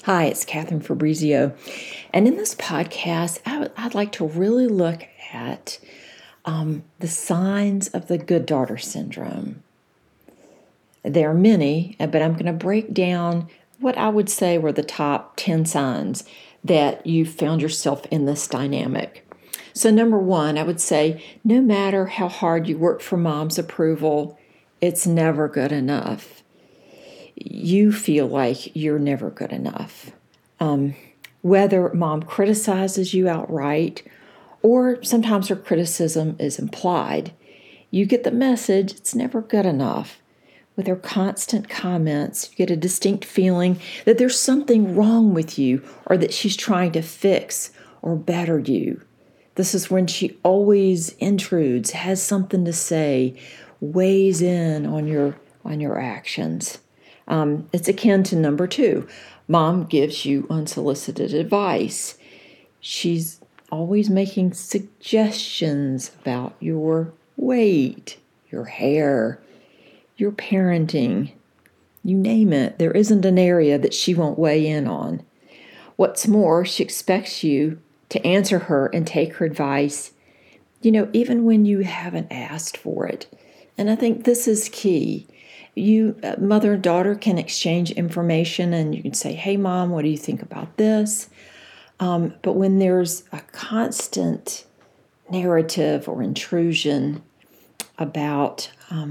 Hi, it's Catherine Fabrizio. And in this podcast, I'd like to really look at the signs of the good daughter syndrome. There are many, but I'm going to break down what I would say were the top 10 signs that you found yourself in this dynamic. So, number one, I would say no matter how hard you work for mom's approval, it's never good enough. You feel like you're never good enough. Whether mom criticizes you outright or sometimes her criticism is implied, you get the message it's never good enough. With her constant comments, you get a distinct feeling that there's something wrong with you or that she's trying to fix or better you. This is when she always intrudes, has something to say, weighs in on your actions. It's akin to number two. Mom gives you unsolicited advice. She's always making suggestions about your weight, your hair, your parenting. You name it, there isn't an area that she won't weigh in on. What's more, she expects you to answer her and take her advice, even when you haven't asked for it. And I think this is key. You, mother and daughter, can exchange information and you can say, hey, mom, what do you think about this? But when there's a constant narrative or intrusion about,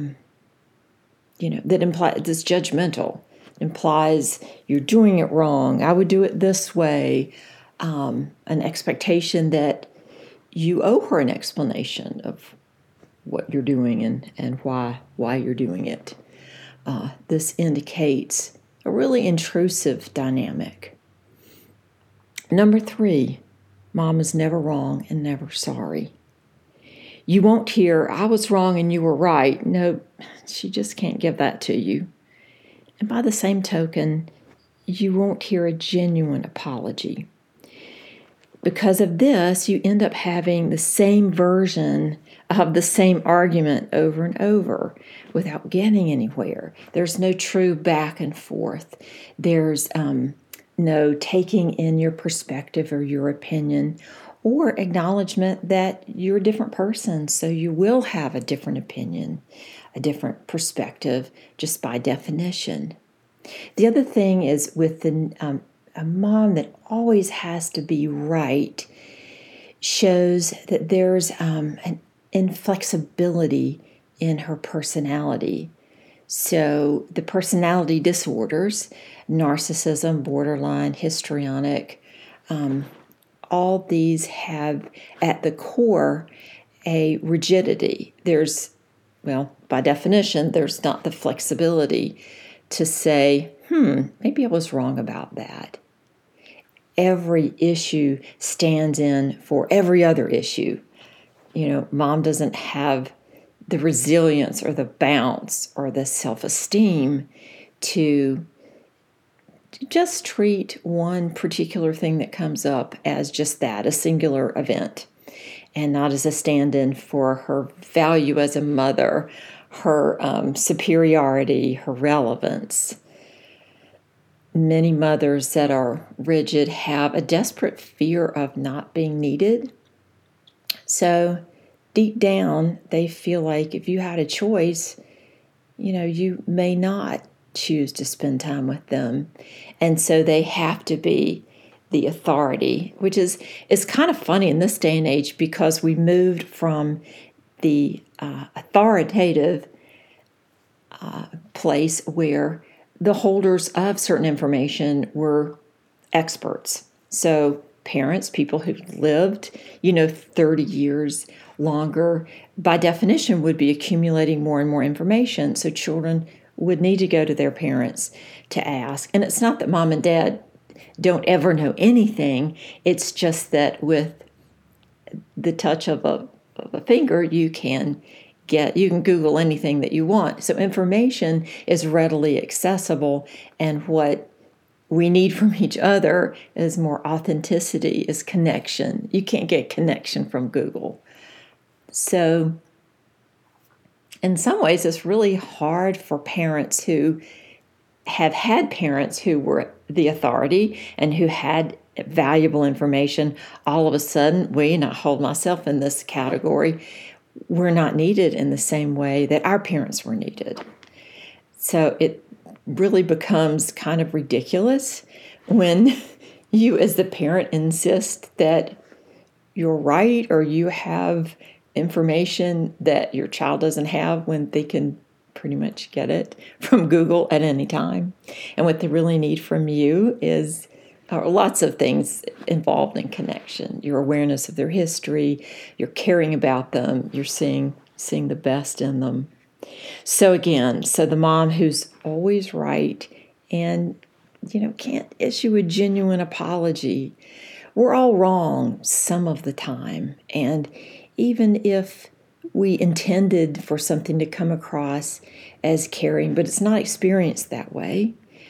that implies it's judgmental, implies you're doing it wrong, I would do it this way, an expectation that you owe her an explanation of what you're doing and why you're doing it. This indicates a really intrusive dynamic. Number three, mom is never wrong and never sorry. You won't hear, I was wrong and you were right. No, she just can't give that to you. And by the same token, you won't hear a genuine apology. Because of this, you end up having the same version of the same argument over and over without getting anywhere. There's no true back and forth. There's no taking in your perspective or your opinion or acknowledgement that you're a different person, so you will have a different opinion, a different perspective just by definition. The other thing is with a mom that always has to be right shows that there's an inflexibility in her personality. So the personality disorders, narcissism, borderline, histrionic, all these have at the core a rigidity. By definition, there's not the flexibility to say, maybe I was wrong about that. Every issue stands in for every other issue. Mom doesn't have the resilience or the bounce or the self-esteem to just treat one particular thing that comes up as just that, a singular event, and not as a stand-in for her value as a mother, her superiority, her relevance. Many mothers that are rigid have a desperate fear of not being needed. So deep down, they feel like if you had a choice, you may not choose to spend time with them. And so they have to be the authority, which is kind of funny in this day and age because we moved from the authoritative place where the holders of certain information were experts. So parents, people who've lived, 30 years longer, by definition would be accumulating more and more information. So children would need to go to their parents to ask. And it's not that mom and dad don't ever know anything. It's just that with the touch of a finger, you can Google anything that you want. So information is readily accessible, and what we need from each other is more authenticity, is connection. You can't get connection from Google. So in some ways, it's really hard for parents who have had parents who were the authority and who had valuable information, all of a sudden, and I hold myself in this category, we're not needed in the same way that our parents were needed. So it really becomes kind of ridiculous when you as the parent insist that you're right or you have information that your child doesn't have when they can pretty much get it from Google at any time. And what they really need from you is lots of things involved in connection. Your awareness of their history, you're caring about them, you're seeing the best in them. So again, the mom who's always right and can't issue a genuine apology. We're all wrong some of the time, and even if we intended for something to come across as caring, but it's not experienced that way,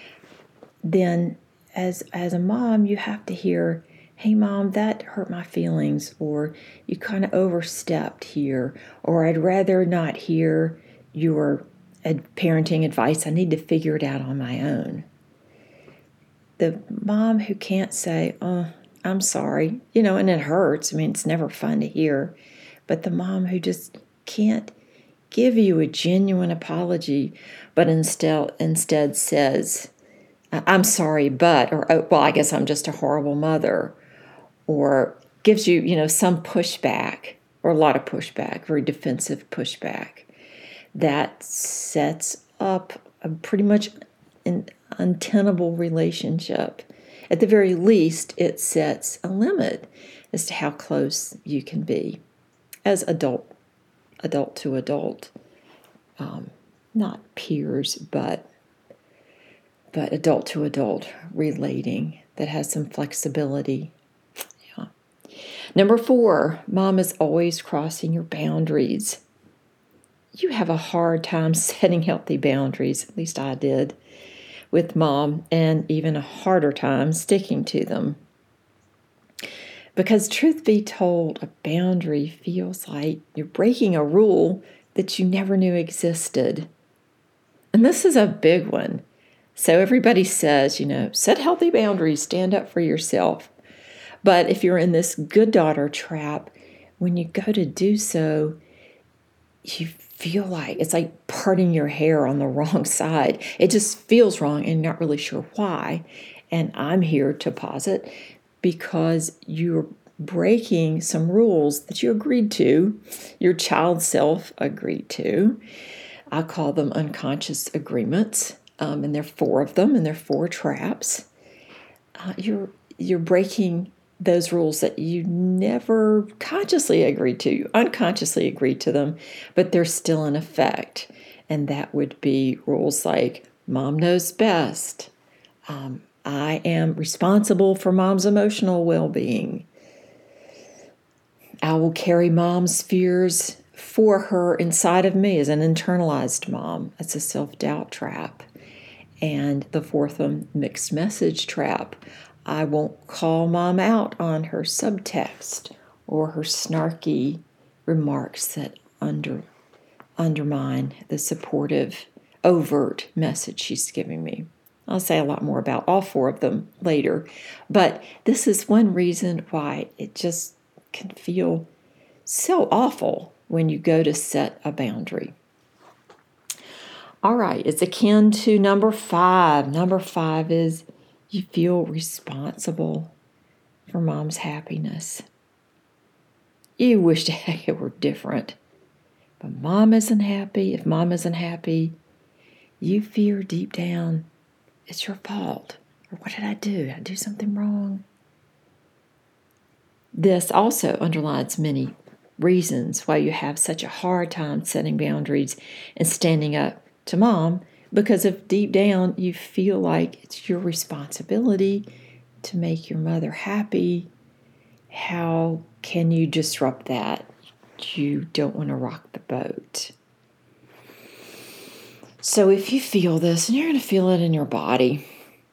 then as a mom, you have to hear, hey, Mom, that hurt my feelings, or you kind of overstepped here, or I'd rather not hear your parenting advice. I need to figure it out on my own. The mom who can't say, oh, I'm sorry, and it hurts. I mean, it's never fun to hear. But the mom who just can't give you a genuine apology, but instead says, I'm sorry, but, or, oh, well, I guess I'm just a horrible mother, or gives you, some pushback, or a lot of pushback, very defensive pushback, that sets up a pretty much an untenable relationship. At the very least, it sets a limit as to how close you can be as adult to adult, not peers, but adult to adult relating that has some flexibility. Yeah. Number 4, mom is always crossing your boundaries. You have a hard time setting healthy boundaries, at least I did, with mom, and even a harder time sticking to them. Because truth be told, a boundary feels like you're breaking a rule that you never knew existed. And this is a big one. So everybody says, set healthy boundaries, stand up for yourself. But if you're in this good daughter trap, when you go to do so, you feel like it's like parting your hair on the wrong side. It just feels wrong and you're not really sure why. And I'm here to posit because you're breaking some rules that you agreed to, your child self agreed to. I call them unconscious agreements, and there are 4 of them, and there are 4 traps. You're breaking those rules that you never consciously agreed to. You unconsciously agreed to them, but they're still in effect. And that would be rules like mom knows best. I am responsible for mom's emotional well-being. I will carry mom's fears for her inside of me as an internalized mom. That's a self-doubt trap. And the 4th one, mixed message trap. I won't call mom out on her subtext or her snarky remarks that undermine the supportive, overt message she's giving me. I'll say a lot more about all 4 of them later, but this is one reason why it just can feel so awful when you go to set a boundary. All right, it's akin to number 5. Number 5 is you feel responsible for mom's happiness. You wish to heck it were different. But mom isn't happy. If mom isn't happy, you fear deep down it's your fault. Or what did I do? Did I do something wrong? This also underlines many reasons why you have such a hard time setting boundaries and standing up to mom, because if deep down you feel like it's your responsibility to make your mother happy, how can you disrupt that? You don't want to rock the boat. So if you feel this, and you're going to feel it in your body,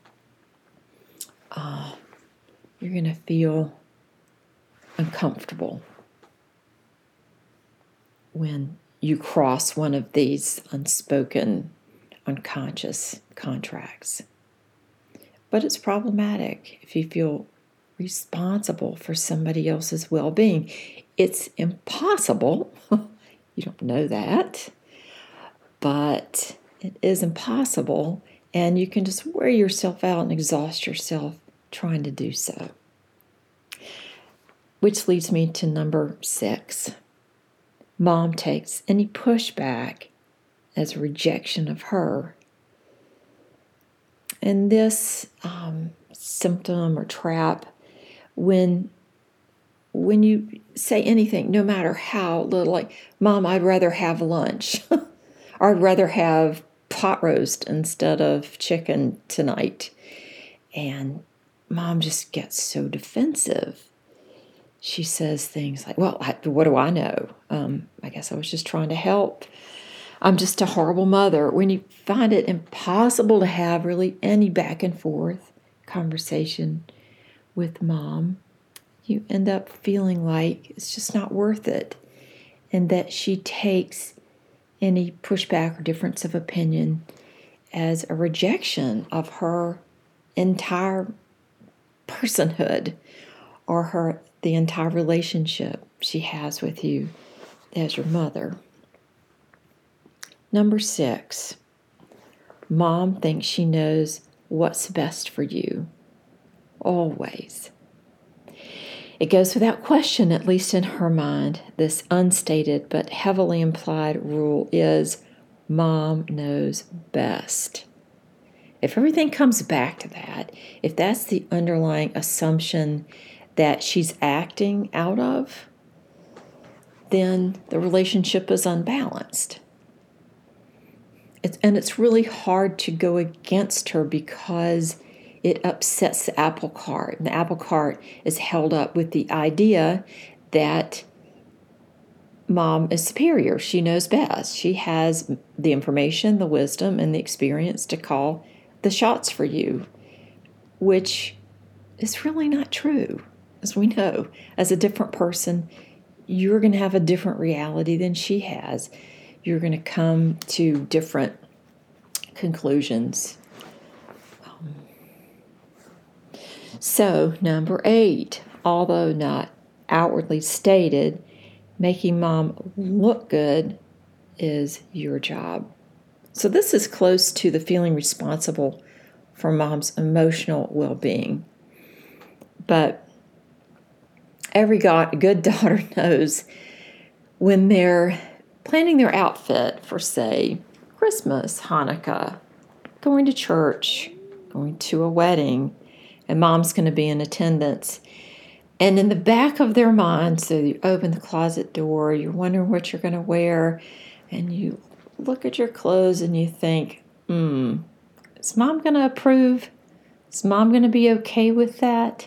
you're going to feel uncomfortable when you cross one of these unspoken, unconscious contracts. But it's problematic if you feel responsible for somebody else's well-being. It's impossible. You don't know that. But it is impossible, and you can just wear yourself out and exhaust yourself trying to do so. Which leads me to number 6. Mom takes any pushback as a rejection of her. And this symptom or trap, when you say anything, no matter how little, like, Mom, I'd rather have lunch, or I'd rather have pot roast instead of chicken tonight. And Mom just gets so defensive. She says things like, well, what do I know? I guess I was just trying to help. I'm just a horrible mother. When you find it impossible to have really any back and forth conversation with Mom, you end up feeling like it's just not worth it, and that she takes any pushback or difference of opinion as a rejection of her entire personhood, or the entire relationship she has with you as your mother. Number 6, Mom thinks she knows what's best for you, always. It goes without question, at least in her mind, this unstated but heavily implied rule is Mom knows best. If everything comes back to that, if that's the underlying assumption that she's acting out of, then the relationship is unbalanced. It's really hard to go against her because it upsets the apple cart. And the apple cart is held up with the idea that Mom is superior. She knows best. She has the information, the wisdom, and the experience to call the shots for you, which is really not true. As we know, as a different person, you're going to have a different reality than she has. You're going to come to different conclusions. So, number 8, although not outwardly stated, making Mom look good is your job. So this is close to the feeling responsible for Mom's emotional well-being. But every good daughter knows when they're planning their outfit for, say, Christmas, Hanukkah, going to church, going to a wedding, and Mom's going to be in attendance. And in the back of their mind, so you open the closet door, you're wondering what you're going to wear, and you look at your clothes and you think, is Mom going to approve? Is Mom going to be okay with that?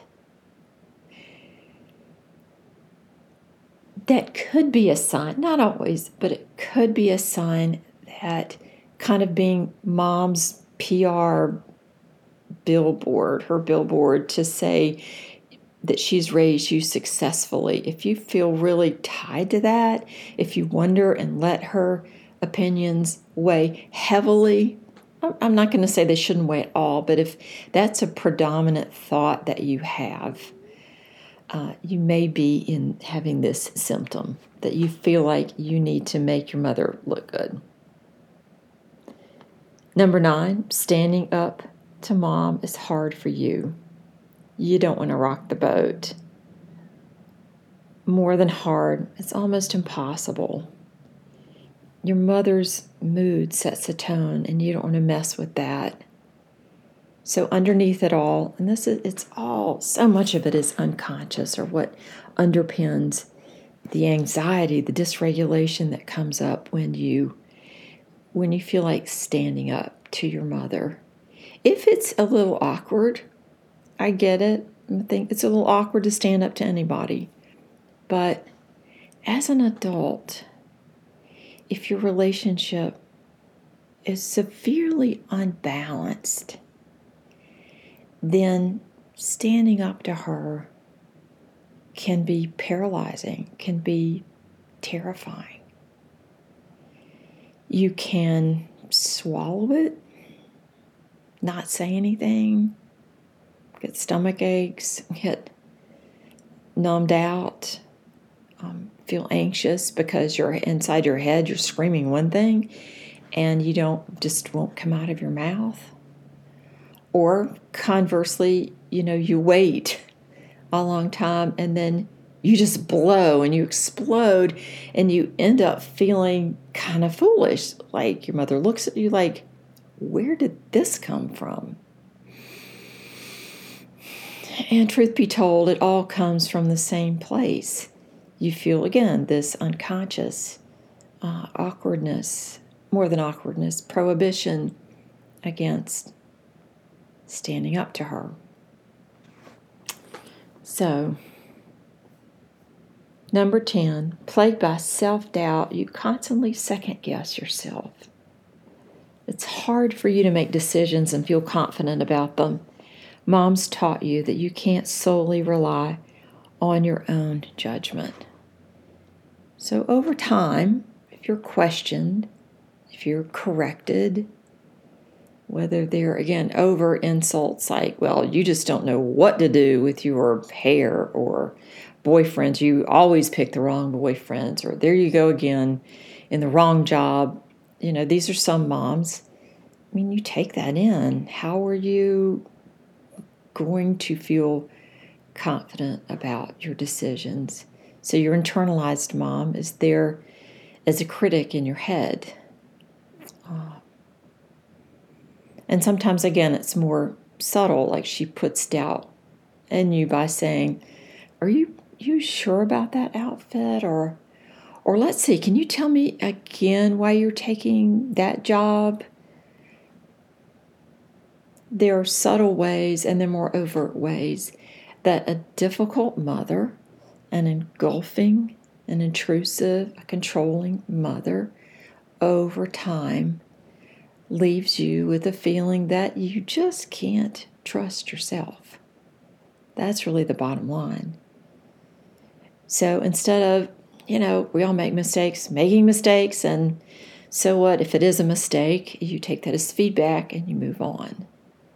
That could be a sign, not always, but it could be a sign that kind of being Mom's PR billboard, her billboard to say that she's raised you successfully. If you feel really tied to that, if you wonder and let her opinions weigh heavily, I'm not going to say they shouldn't weigh at all, but if that's a predominant thought that you have, you may be in having this symptom that you feel like you need to make your mother look good. Number 9, standing up to Mom is hard for you. You don't want to rock the boat. More than hard, it's almost impossible. Your mother's mood sets a tone, and you don't want to mess with that. So underneath it all, and so much of it is unconscious, or what underpins the anxiety, the dysregulation that comes up when you feel like standing up to your mother. If it's a little awkward, I get it. I think it's a little awkward to stand up to anybody. But as an adult, if your relationship is severely unbalanced, then standing up to her can be paralyzing, can be terrifying. You can swallow it, not say anything, get stomach aches, get numbed out, feel anxious because you're inside your head, you're screaming one thing and just won't come out of your mouth. Or conversely, you wait a long time and then you just blow and you explode and you end up feeling kind of foolish. Like your mother looks at you like, where did this come from? And truth be told, it all comes from the same place. You feel, again, this unconscious awkwardness, more than awkwardness, prohibition against standing up to her. So, number 10, plagued by self-doubt, you constantly second-guess yourself. It's hard for you to make decisions and feel confident about them. Mom's taught you that you can't solely rely on your own judgment. So over time, if you're questioned, if you're corrected, whether they're, again, over insults like, well, you just don't know what to do with your hair, or boyfriends, you always pick the wrong boyfriends, or there you go again in the wrong job. These are some moms. I mean, you take that in. How are you going to feel confident about your decisions? So your internalized mom is there as a critic in your head. And sometimes, again, it's more subtle, like she puts doubt in you by saying, are you sure about that outfit? Or let's see, can you tell me again why you're taking that job? There are subtle ways and there are more overt ways that a difficult mother, an engulfing, an intrusive, a controlling mother, over time leaves you with a feeling that you just can't trust yourself. That's really the bottom line. So instead of, we all make mistakes, making mistakes, and so what? If it is a mistake, you take that as feedback and you move on.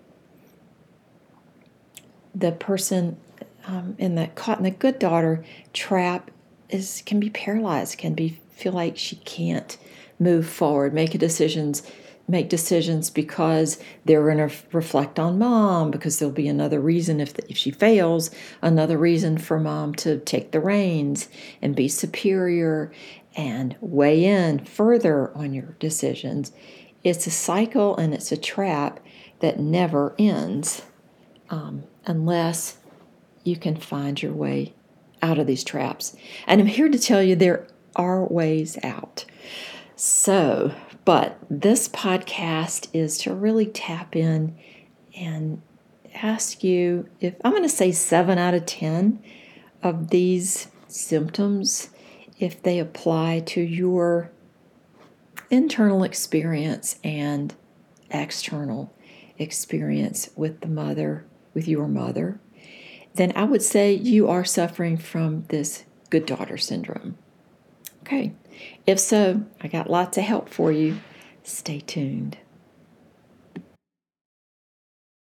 The person caught in the good daughter trap can be paralyzed, feel like she can't move forward, make decisions because they're going to reflect on mom, because there'll be another reason if she fails, another reason for mom to take the reins and be superior and weigh in further on your decisions. It's a cycle and it's a trap that never ends unless you can find your way out of these traps. And I'm here to tell you there are ways out. But this podcast is to really tap in and ask you if I'm going to say 7 out of 10 of these symptoms, if they apply to your internal experience and external experience with your mother, then I would say you are suffering from this good daughter syndrome. Okay. If so, I got lots of help for you. Stay tuned.